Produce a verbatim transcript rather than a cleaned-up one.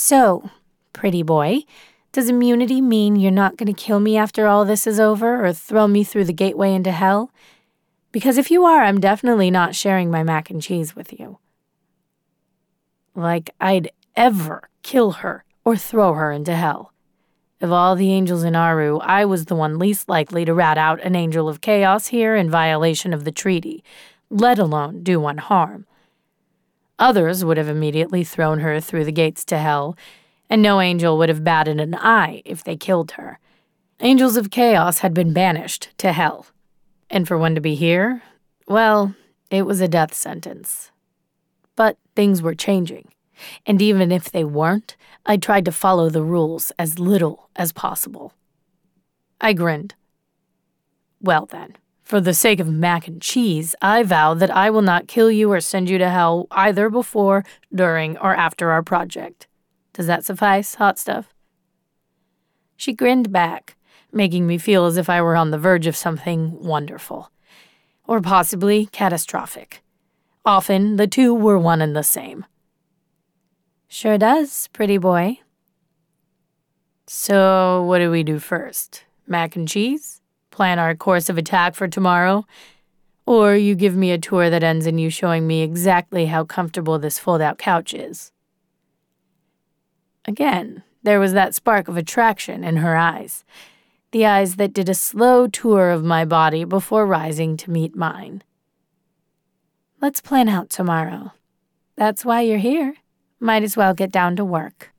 So, pretty boy, does immunity mean you're not going to kill me after all this is over or throw me through the gateway into hell? Because if you are, I'm definitely not sharing my mac and cheese with you. Like I'd ever kill her or throw her into hell. Of all the angels in Aru, I was the one least likely to rat out an angel of chaos here in violation of the treaty, let alone do one harm. Others would have immediately thrown her through the gates to hell, and no angel would have batted an eye if they killed her. Angels of chaos had been banished to hell. And for one to be here, well, it was a death sentence. But things were changing. And even if they weren't, I tried to follow the rules as little as possible. I grinned. Well then, for the sake of mac and cheese, I vow that I will not kill you or send you to hell either before, during, or after our project. Does that suffice, hot stuff? She grinned back, making me feel as if I were on the verge of something wonderful. Or possibly catastrophic. Often, the two were one and the same. Sure does, pretty boy. So, what do we do first? Mac and cheese? Plan our course of attack for tomorrow? Or you give me a tour that ends in you showing me exactly how comfortable this fold-out couch is? Again, there was that spark of attraction in her eyes. The eyes that did a slow tour of my body before rising to meet mine. Let's plan out tomorrow. That's why you're here. Might as well get down to work.